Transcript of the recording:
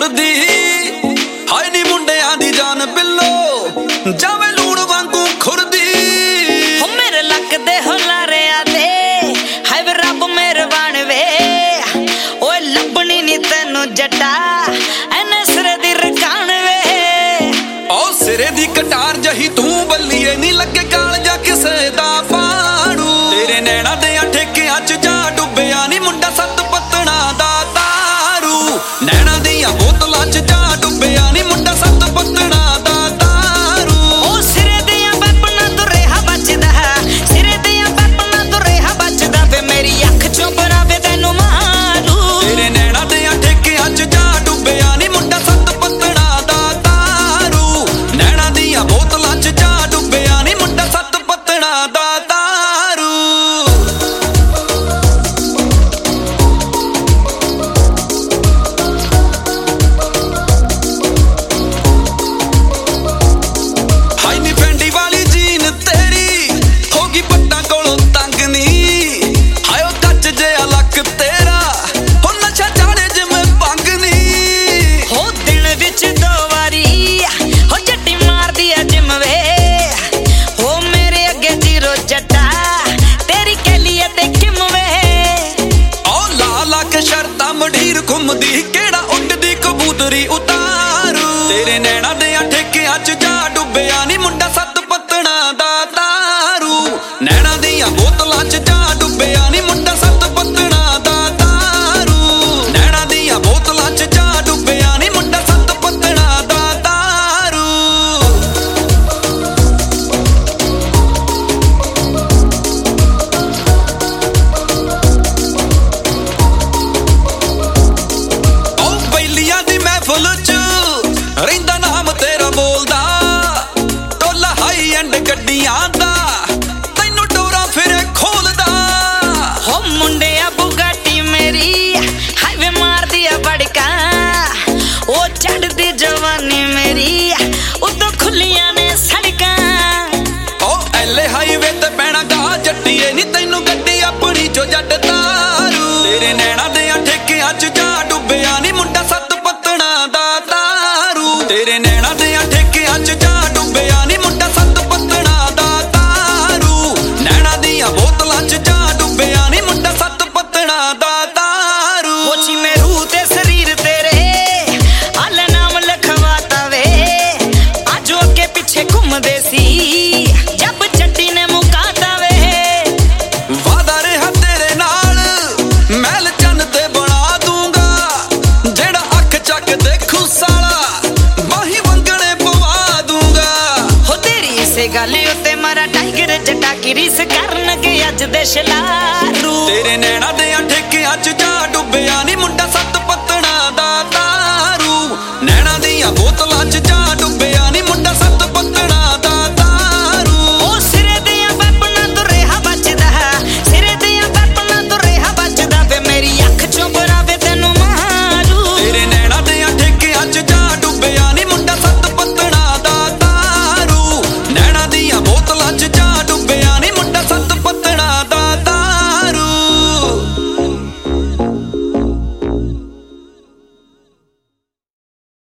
खुरदी हाय नी मुंडियां दी जान बिल्लो जावे लूण वांगू खुरदी हो मेरे लक दे हुलारे आदे हाय वे रब मेहरबान वे ओए लभनी नी तैनू जटा एने सिरे दी रकान वे ओ सिरे दी कटार जही तू बल्लीए नी लगे काल जा किसे दा पाड़ू तेरे नैना दे ठेकियां च जा डुबिया नी मुंडा सत पत्तणा दा तारू नैना दियां बोतलां च जा डुबिया नी मुंडा सत पत्तणा दा तारू ओ सिरे दियां बैपना तो रेहा बचदा सिरे दियां बैपना तो रेहा बचदा वे मेरी अख चों बरावे तैनू मारू तेरे नैना दियां ठेकियां च जा डुबिया नी मुंडा सत पत्तणा दा तारू नैना दियां बोतलां च जा डुबिया नी मुंडा सत पत्तणा दा तारू हाय नी फैंडी वाली जीन तेरी होगी पट्टां कोलों तंग नी हाय ओ कच जिहा लक तेरा हो नशा चाड़े जिवें भंग नी हो दिन विच दो वारी हो जट्टी मारदी है जिम वे हो मेरे अगे जीरो जट्टा तेरी कैलिए ते किम वे ओ ला ला के शर्तां मडीर घुमदी केड़ा उड्डदी कबूतरी उतारू तेरे नैना दे ठेकियां च जा डुबिया नी मुंडा सत पत्तणा दा तारू नैना दियां बोतलां च जा डुबिया नी मुंडा सत पत्तणा दा तारू नैना दियां बोतलां च जा डुबिया नी मुंडा सत पत्तणा दा तारू ओ बैलियां दी महफिल च रहिंदा नाम तेरा बोलदा टोला हाई एंड गड्डियां दा तैनू डोरा फिरे खोलदा हो मुंडिया बुगाटी मेरी हाईवे मार दिया बड़का ओ चढ़दी जवानी मेरी उतो खुलियां ने सड़कां ओ एले हाईवे ते पैणा गा जट्टीए नी तैनू गड्डी अपनी चो जट तारू तेरे नैना दे ठेकियां च जा डुबिया नी मुंडा सत पत्तणा दा तारू तेरे नैना दे ठेकियां च जा डुबिया नी मुंडा सत पत्तणा दा तारू नैना दियां बोतलां च जा डुबिया नी मुंडा सत पत्तणा दा तारू हो ची मेरू ते शरीर तेरे आले नाम लिखवाता वे आजो के पीछे घूमदे सी जब चट्टी ने मुकाता वे वादा रहा तेरे नाल महल चन्न ते बना दूंगा जेड़ा अख चक देखू साला बाही वंगणे पवा दूंगा हो तेरी इसे गल उत्ते मारा टाइगर जटा की रीस करनगे अज दे शलारू तेरे नैना दे ठेकियां च जा डुबिया नी मुंडा सत पत्त